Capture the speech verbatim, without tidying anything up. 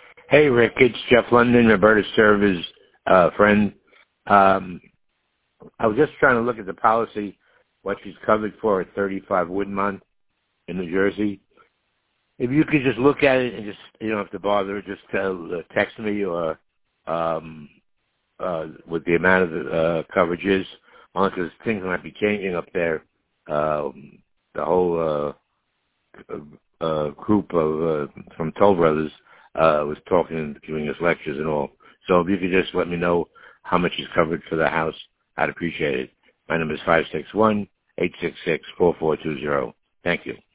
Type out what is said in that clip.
Hey, Rick, it's Jeff London, Roberta Server's uh, friend. Um, I was just trying to look at the policy, what she's covered for at thirty-five Woodmont in New Jersey. If you could just look at it and just, you don't have to bother, just tell, uh, text me or um, uh, what the amount of the uh, coverage is, only because things might be changing up there. Um, the whole uh, uh, group of uh, from Toll Brothers uh, was talking and giving us lectures and all. So if you could just let me know how much is covered for the house, I'd appreciate it. My number is five six one, eight six six, four four two zero. Thank you.